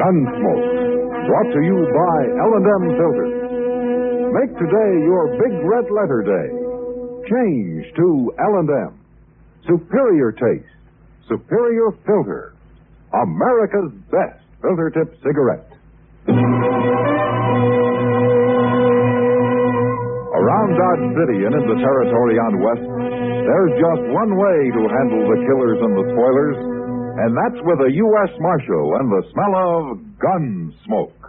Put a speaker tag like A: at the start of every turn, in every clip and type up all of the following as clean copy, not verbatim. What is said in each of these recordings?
A: Gunsmoke, brought to you by L&M Filters. Make today your big red letter day. Change to L&M. Superior taste, superior filter. America's best filter tip cigarette. Around Dodge City and in the territory on West, there's just one way to handle the killers and the spoilers, and that's with a U.S. Marshal and the smell of gun smoke.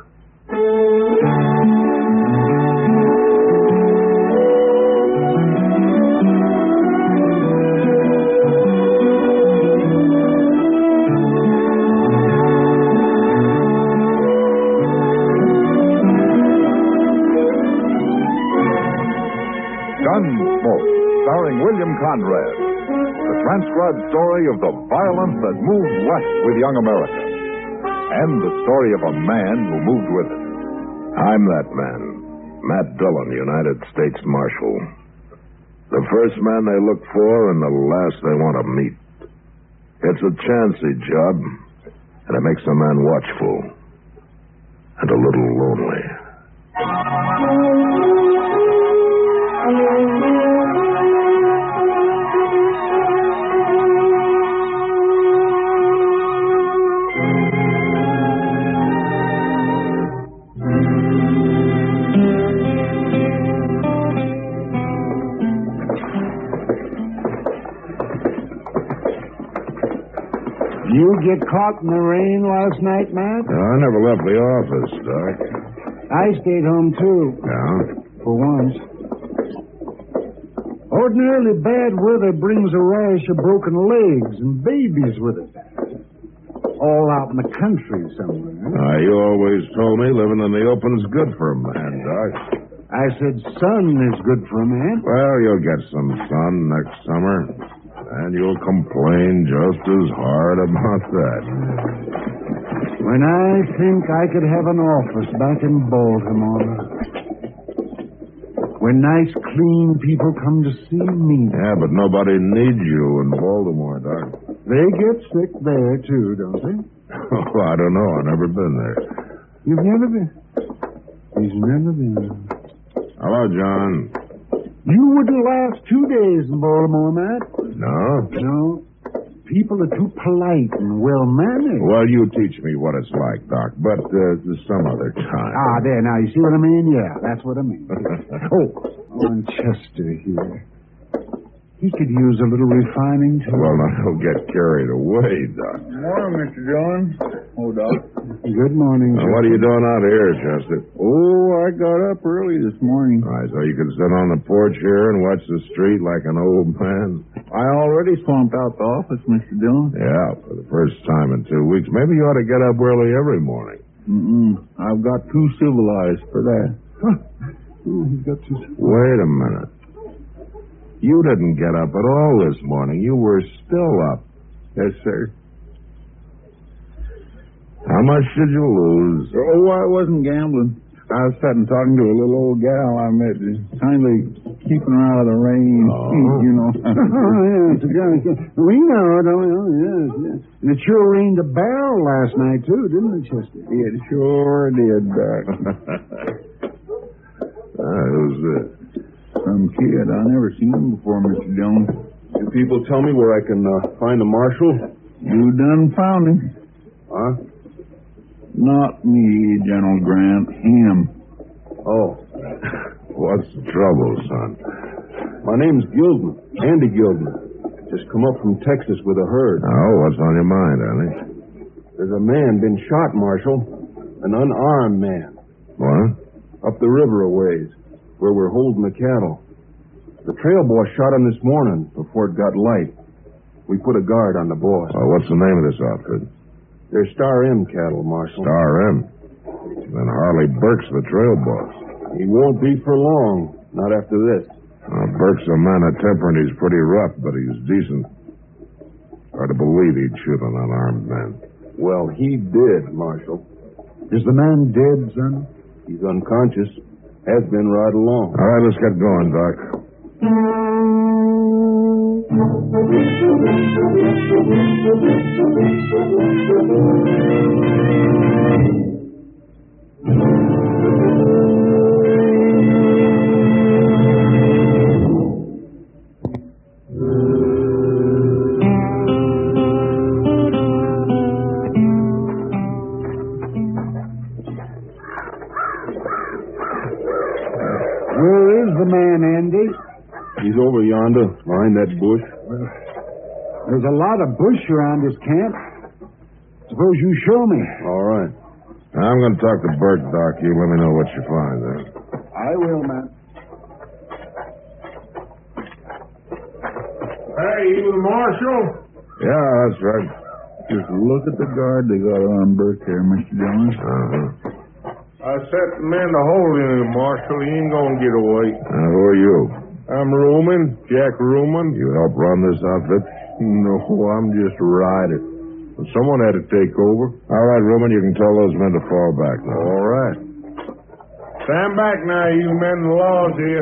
A: Gunsmoke, starring William Conrad. The transcribed story of the violence that moved west with young America. And the story of a man who moved with it.
B: I'm that man, Matt Dillon, United States Marshal. The first man they look for and the last they want to meet. It's a chancy job, and it makes a man watchful and a little lonely.
C: You get caught in the rain last night, Matt?
B: I never left the office, Doc.
C: I stayed home, too.
B: Yeah?
C: For once. Ordinarily, bad weather brings a rash of broken legs and babies with it. All out in the country somewhere.
B: You always told me living in the open's good for a man, Doc.
C: I said sun is good for a man.
B: Well, you'll get some sun next summer. And you'll complain just as hard about that.
C: When I think I could have an office back in Baltimore. Where nice, clean people come to see me.
B: Yeah, but nobody needs you in Baltimore, Doc.
C: They get sick there, too, don't they?
B: Oh, I don't know. I've never been there.
C: You've never been? He's never been.
B: Hello, John.
C: You wouldn't last 2 days in Baltimore, Matt.
B: No?
C: No. People are too polite and well-mannered.
B: Well, you teach me what it's like, Doc, but some other time.
C: There, now, you see what I mean? Yeah, that's what I mean. On Chester here. He could use a little refining, too.
B: Well, now, he'll get carried away, Doc.
D: Good morning, Mr. Dillon. Oh, Doc.
C: Good morning,
B: Now, what are you doing out here, Chester?
D: Oh, I got up early this morning.
B: All right, so you can sit on the porch here and watch the street like an old man?
D: I already swamped out the office, Mr. Dillon.
B: Yeah, for the first time in 2 weeks. Maybe you ought to get up early every morning.
D: I've got too civilized for that.
C: He's got to...
B: Wait a minute. You didn't get up at all this morning. You were still up.
D: Yes, sir.
B: How much did you lose?
D: Oh, I wasn't gambling. I was sitting talking to a little old gal I met, kindly keeping her out of the rain, you know.
C: We know, don't we? Oh, yes. And it sure rained a barrel last night, too, didn't it, Chester?
D: It sure did, Doc.
B: Who's this?
D: Some kid. I never seen him before, Mr. Dillon.
B: You people tell me where I can find the marshal?
D: You done found him.
B: Huh?
D: Not me, General Grant. Him.
B: Oh. What's the trouble, son?
E: My name's Gilden. Andy Gilden. Just come up from Texas with a herd.
B: Oh, what's on your mind, Andy?
E: There's a man been shot, Marshal. An unarmed man.
B: What?
E: Up the river a ways, where we're holding the cattle. The trail boy shot him this morning before it got light. We put a guard on the boss.
B: Oh, what's the name of this outfit?
E: They're Star M cattle, Marshal.
B: Star M. Then Harley Burke's the trail boss.
E: He won't be for long. Not after this.
B: Burke's a man of temper and he's pretty rough, but he's decent. Hard to believe he'd shoot an unarmed man.
E: Well, he did, Marshal.
C: Is the man dead, son?
E: He's unconscious. Has been right along.
B: All right, let's get going, Doc.
C: Where is the man, Andy?
E: He's over yonder, behind that bush.
C: There's a lot of bush around this camp. Suppose you show me.
B: All right. I'm going to talk to Bert, Doc. You let me know what you find,
C: I will, man.
D: Hey, you the marshal?
B: Yeah, that's right.
D: Just look at the guard they got on Burke here, Mr. Jones.
B: Uh-huh.
D: I set the man to hold him, Marshal. He ain't gonna get away.
B: Who are you?
D: I'm Ruman, Jack Ruman.
B: You help run this outfit?
D: No, I'm just a rider. Someone had to take over.
B: All right, Ruben, you can tell those men to fall back now.
D: All right. Stand back now, you men. The law's here.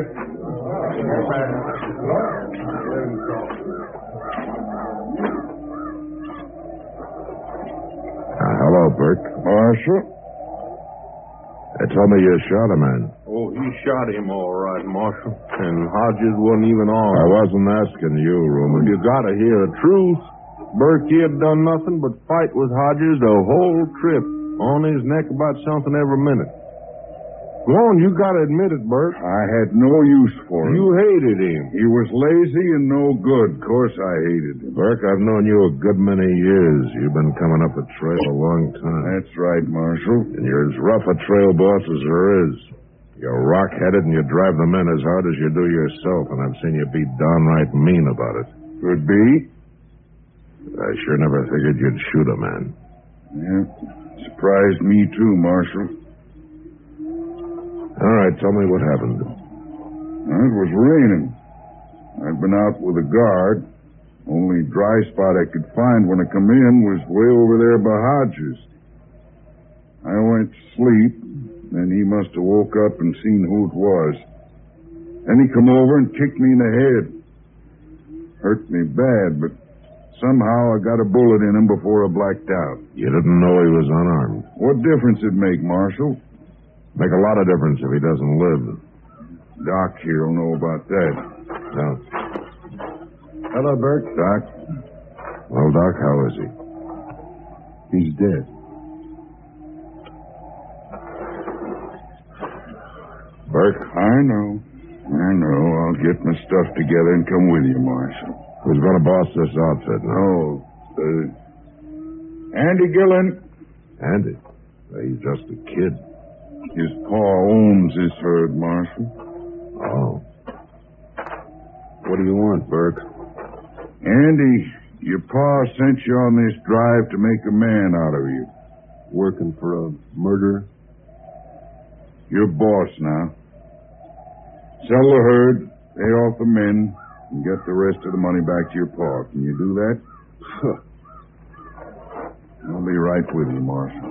B: Hello, Bert.
D: Marshal?
B: They told me you shot a man.
D: Oh, he shot him all right, Marshal. And Hodges wasn't even on.
B: I wasn't asking you, Ruben.
D: You gotta hear the truth. Burke had done nothing but fight with Hodges the whole trip. On his neck about something every minute. Go on, you gotta admit it, Burke.
F: I had no use for him.
D: You hated him.
F: He was lazy and no good. Of course I hated him.
B: Burke, I've known you a good many years. You've been coming up a trail a long time.
F: That's right, Marshal.
B: And you're as rough a trail boss as there is. You're rock-headed and you drive the men as hard as you do yourself, and I've seen you be downright mean about it.
F: Could be.
B: I sure never figured you'd shoot a man.
F: Yeah. Surprised me too, Marshal.
B: All right, tell me what happened.
F: It was raining. I'd been out with a guard. Only dry spot I could find when I come in was way over there by Hodges. I went to sleep, and he must have woke up and seen who it was. Then he come over and kicked me in the head. Hurt me bad, but somehow I got a bullet in him before I blacked out.
B: You didn't know he was unarmed.
F: What difference it make, Marshal?
B: Make a lot of difference if he doesn't live.
F: Doc here will know about that.
B: No.
C: Hello, Bert.
F: Doc?
B: Well, Doc, how is he?
C: He's dead.
B: Burke?
F: I know. I'll get my stuff together and come with you, Marshal.
B: Who's going to boss this outfit now?
F: Andy Gillen.
B: Andy? He's just a kid.
F: His pa owns this herd, Marshal.
B: Oh.
E: What do you want, Burke?
F: Andy, your pa sent you on this drive to make a man out of you.
E: Working for a murderer?
F: You're boss now. Sell the herd, pay off the men, and get the rest of the money back to your pa. Can you do that? I'll be right with you, Marshal.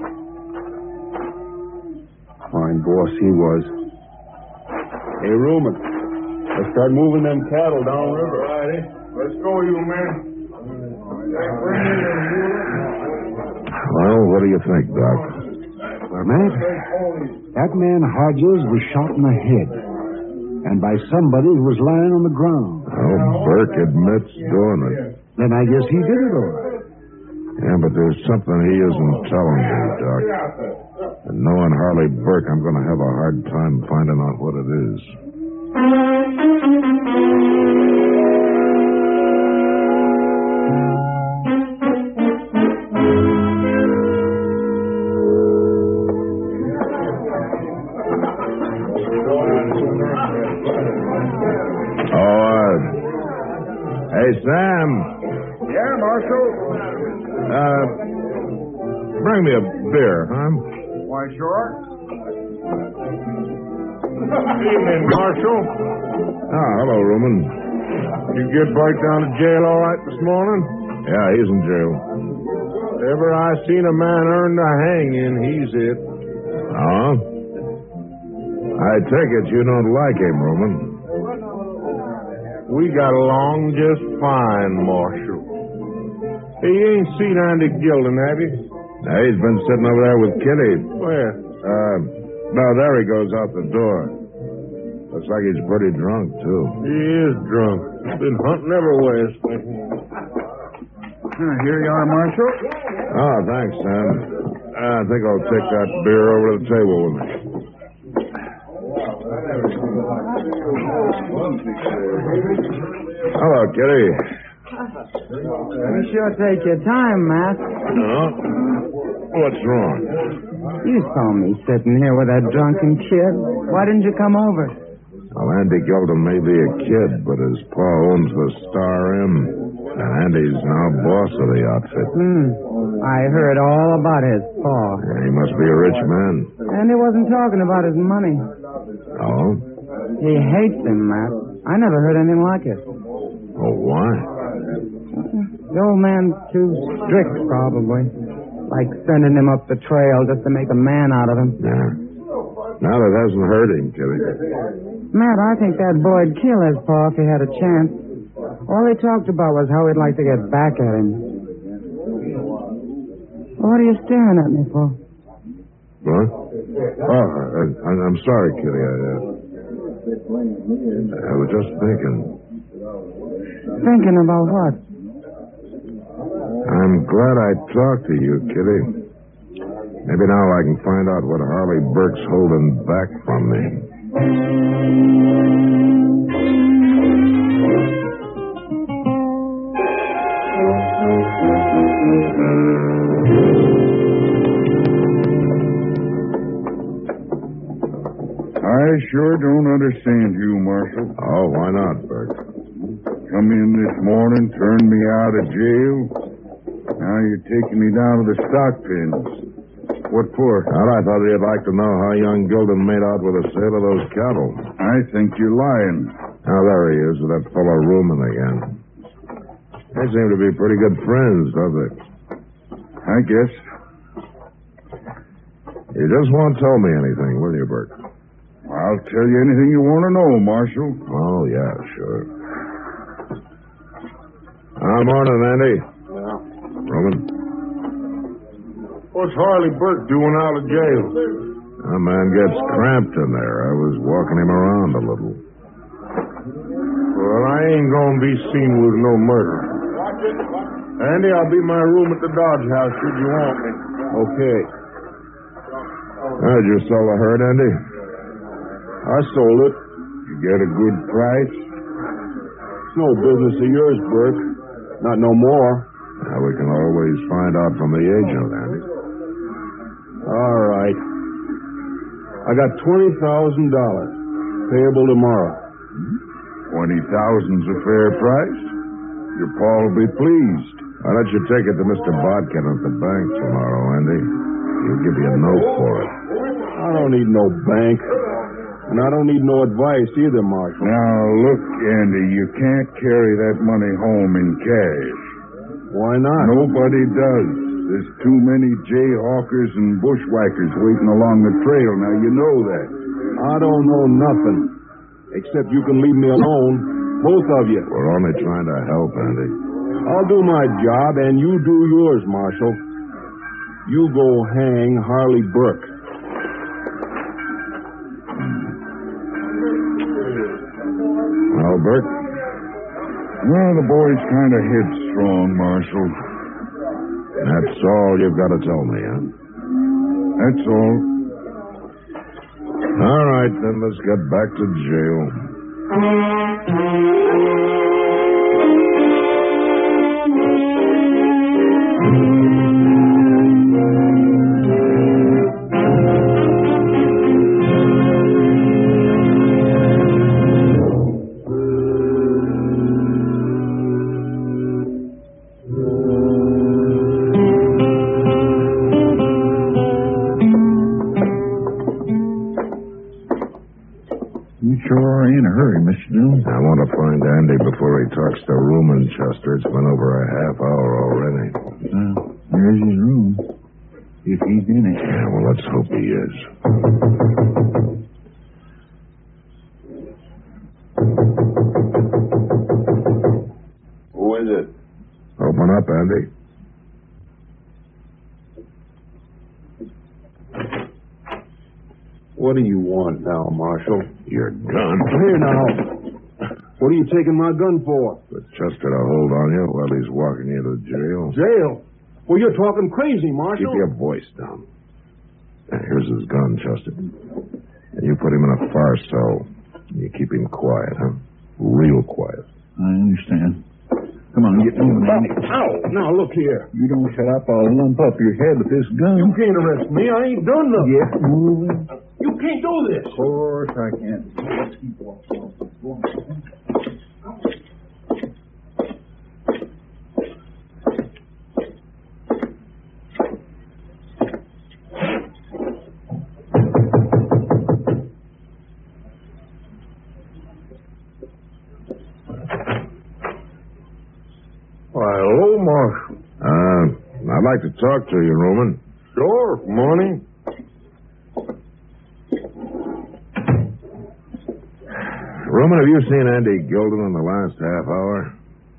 E: Fine boss he was. Hey, Ruman, let's start moving them cattle downriver.
D: All righty. Let's go, you men.
B: Well, what do you think, Doc?
C: Well, Matt, that man Hodges was shot in the head. And by somebody who was lying on the ground.
B: Oh, Burke admits doing it.
C: Then I guess he did it all right.
B: Yeah, but there's something he isn't telling me, Doc. And knowing Harley Burke, I'm going to have a hard time finding out what it is. Hey, Sam.
F: Yeah, Marshal.
B: Bring me a beer, huh?
F: Why, sure.
D: Evening, Marshal.
B: Hello, Ruman.
D: You get Burke down to jail all right this morning?
B: Yeah, he's in jail.
D: Ever I seen a man earn the hanging, he's it.
B: Oh? I take it you don't like him, Ruman.
D: We got along just fine, Marshal. Hey, you ain't seen Andy Gilden, have you?
B: Now, he's been sitting over there with Kitty.
D: Where?
B: No, there he goes out the door. Looks like he's pretty drunk, too.
D: He is drunk. Been hunting everywhere.
E: Here you are, Marshal.
B: Oh, thanks, Sam. I think I'll take that beer over to the table with me. Hello, Kitty.
G: You sure take your time, Matt.
B: What's wrong?
G: You saw me sitting here with that drunken kid. Why didn't you come over?
B: Well, Andy Gilden may be a kid, but his pa owns the Star M, and Andy's now boss of the outfit.
G: I heard all about his pa.
B: Yeah, he must be a rich man.
G: And he wasn't talking about his money.
B: Oh?
G: He hates him, Matt. I never heard anything like it.
B: Oh, why?
G: The old man's too strict, probably. Like sending him up the trail just to make a man out of him.
B: Yeah. Now that hasn't hurt him, Kitty.
G: Matt, I think that boy'd kill his pa if he had a chance. All he talked about was how he'd like to get back at him. What are you staring at me for?
B: What? Oh, I'm sorry, Kitty. I was just thinking.
G: Thinking about what?
B: I'm glad I talked to you, Kitty. Maybe now I can find out what Harley Burke's holding back from me.
F: I sure don't understand you, Marshal.
B: Oh, why not, Burke?
F: Come in this morning, turned me out of jail. Now you're taking me down to the stock pens. What for?
B: Well, I thought you'd like to know how young Gilden made out with the sale of those cattle.
F: I think you're lying.
B: Now, there he is with that fellow Ruman again. They seem to be pretty good friends, don't they?
F: I guess.
B: You just won't tell me anything, will you, Burke?
F: I'll tell you anything you want to know, Marshal.
B: Oh, yeah, sure. Morning, Andy.
D: Yeah.
B: Roman?
D: What's Harley Burke doing out of jail?
B: That man gets cramped in there. I was walking him around a little.
D: Well, I ain't gonna be seen with no murder. Andy, I'll be in my room at the Dodge House should you want me.
E: Okay.
B: Did you sell the herd, Andy?
E: I sold it.
F: You get a good price?
E: It's no business of yours, Burke. Not no more.
B: Now, we can always find out from the agent, Andy.
E: All right. I got $20,000 payable tomorrow.
F: 20,000's a fair price. Your pa will be pleased.
B: Why don't you take it to Mr. Bodkin at the bank tomorrow, Andy? He'll give you a note for it.
E: I don't need no bank. And I don't need no advice either, Marshal.
F: Now, look, Andy, you can't carry that money home in cash.
E: Why not?
F: Nobody does. There's too many jayhawkers and bushwhackers waiting along the trail. Now, you know that.
E: I don't know nothing. Except you can leave me alone. Both of you.
B: We're only trying to help, Andy.
E: I'll do my job, and you do yours, Marshal. You go hang Harley Burke.
B: Well, Burke?
F: Well, the boy's kind of headstrong, Marshal.
B: That's all you've got to tell me, huh?
F: That's all.
B: All right, then let's get back to jail.
F: Sure in a hurry, Mr. Dillon.
B: I want to find Andy before he talks to Rumenchester. It's been over a half hour already.
F: There's his room. If he's in it.
B: Yeah, well, let's hope he is.
D: Who is it?
B: Open up, Andy.
D: What do you want now, Marshal?
B: Your gun.
C: Here now. What are you taking my gun for?
B: Put Chester to hold on you while he's walking you to jail.
C: Jail? Well, you're talking crazy, Marshal.
B: Keep your voice down. Now, here's his gun, Chester. And you put him in a far cell. You keep him quiet, huh? Real quiet.
H: I understand. Come on, get moving, Andy.
C: Ow! Now, look here.
H: You don't shut up, I'll lump up your head with this gun.
C: You can't arrest me. I ain't done nothing.
H: Get moving.
C: You can't do this.
H: Of course I can. Let's keep walking. Go on.
D: Hello, Marshal.
B: I'd like to talk to you, Roman.
D: Sure, morning.
B: Roman, have you seen Andy Gilden in the last half hour?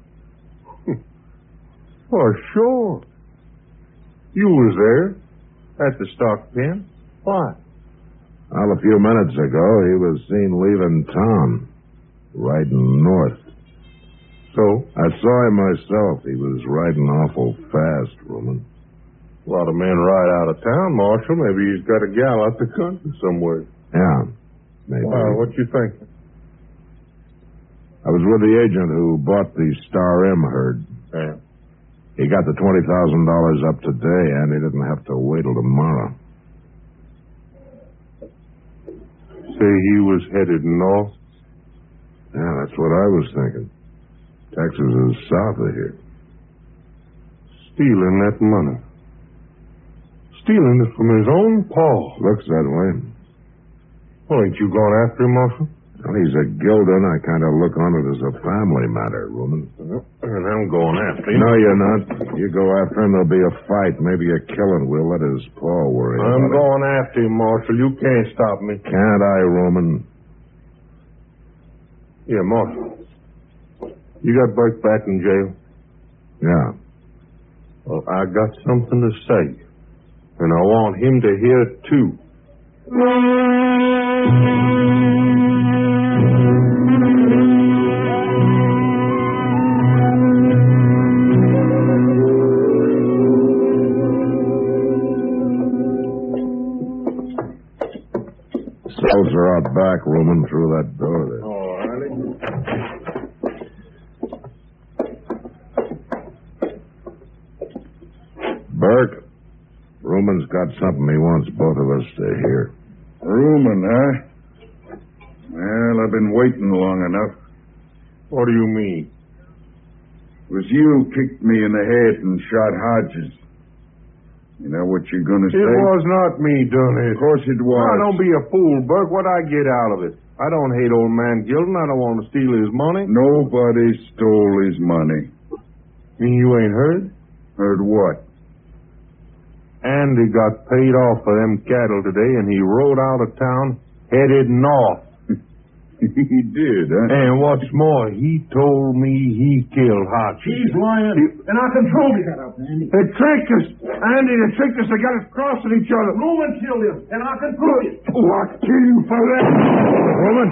D: Oh, sure. You was there at the stock pen. Why?
B: Well, a few minutes ago, he was seen leaving town, riding north.
D: So?
B: I saw him myself. He was riding awful fast, Roman.
D: A lot of men ride out of town, Marshal. Maybe he's got a gal out the country somewhere.
B: Yeah, maybe.
D: Well, what you think?
B: I was with the agent who bought the Star M herd.
D: Yeah.
B: He got the $20,000 up today, and he didn't have to wait till tomorrow.
D: Say he was headed north?
B: Yeah, that's what I was thinking. Texas is south of here.
D: Stealing that money. Stealing it from his own paw.
B: Looks that way.
D: Well, ain't you going after him, Marshal?
B: Well, he's a Gilden. I kind of look on it as a family matter, Roman.
D: And I'm going after him.
B: No, you're not. You go after him, there'll be a fight, maybe a killing. We'll let his paw worry about it.
D: I'm going after him, Marshal. You can't stop me.
B: Can't I, Roman?
D: Yeah, Marshal. You got Burke back in jail?
B: Yeah.
D: Well, I got something to say. And I want him to hear it, too.
B: Cells are out back, Roman, through that door there.
D: All righty.
B: Burke, Roman's got something he wants both of us to hear.
F: Rumen, huh? Well, I've been waiting long enough.
D: What do you mean?
F: It was you kicked me in the head and shot Hodges. You know what you're going to say?
D: It was not me done it.
F: Of course it was.
D: Now, don't be a fool, Burke. What I get out of it? I don't hate old man Gilden. I don't want to steal his money.
F: Nobody stole his money.
D: Mean you ain't heard?
F: Heard what?
D: Andy got paid off for them cattle today, and he rode out of town, headed north.
F: He did, huh?
D: And what's more, he told me he killed Hodges.
C: He's lying. And I can prove it.
D: They tricked us. Andy, they tricked us. They got us crossing each other.
C: Roman killed him, and I can prove it.
D: Oh, I'll kill you for that.
B: Roman!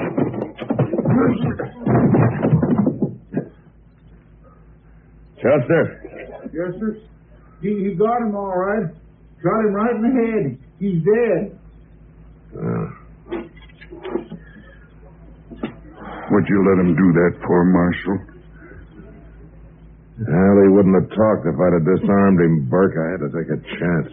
B: Chester?
C: Yes, sir. He got him all right. Shot him right in the head. He's dead.
F: What'd you let him do that for, Marshal?
B: Well, he wouldn't have talked if I'd have disarmed him, Burke. I had to take a chance.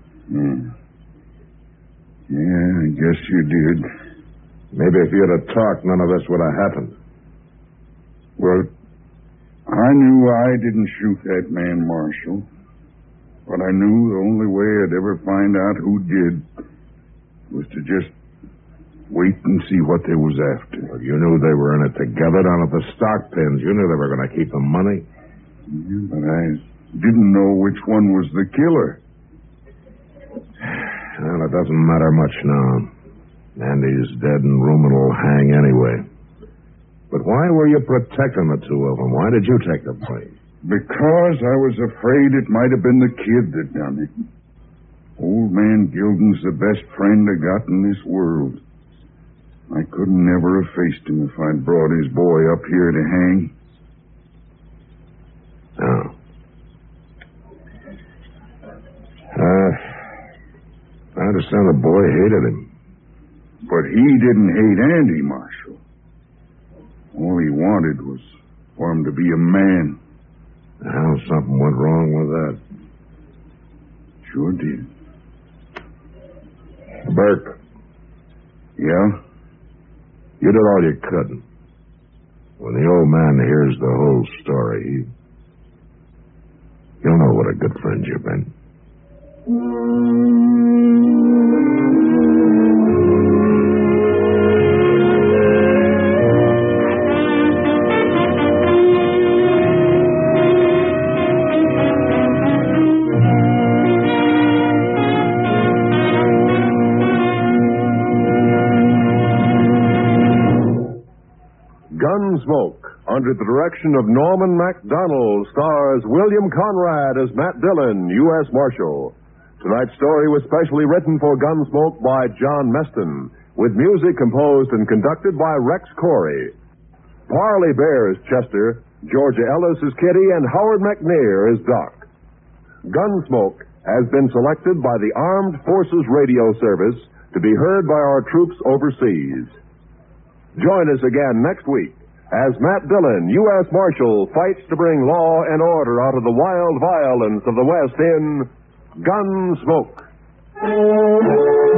F: Yeah, I guess you did.
B: Maybe if you'd have talked, none of this would have happened.
F: Well, I knew I didn't shoot that man, Marshal. But I knew the only way I'd ever find out who did was to just wait and see what they was after.
B: Well, you knew they were in it together down at the stock pens. You knew they were going to keep the money.
F: Yeah, but I didn't know which one was the killer.
B: Well, it doesn't matter much now. Andy's dead and Rumen will hang anyway. But why were you protecting the two of them? Why did you take the money?
F: Because I was afraid it might have been the kid that done it. Old man Gilden's the best friend I got in this world. I couldn't never have faced him if I'd brought his boy up here to hang.
B: No. I understand the boy hated him.
F: But he didn't hate Andy, Marshal. All he wanted was for him to be a man.
B: How something went wrong with that.
F: Sure did.
B: Burke.
F: Yeah?
B: You did all you could. When the old man hears the whole story, he'll know what a good friend you've been.
A: Gunsmoke, under the direction of Norman MacDonald, stars William Conrad as Matt Dillon, U.S. Marshal. Tonight's story was specially written for Gunsmoke by John Meston, with music composed and conducted by Rex Corey. Parley Bear is Chester, Georgia Ellis is Kitty, and Howard McNear is Doc. Gunsmoke has been selected by the Armed Forces Radio Service to be heard by our troops overseas. Join us again next week as Matt Dillon, U.S. Marshal, fights to bring law and order out of the wild violence of the West in Gunsmoke.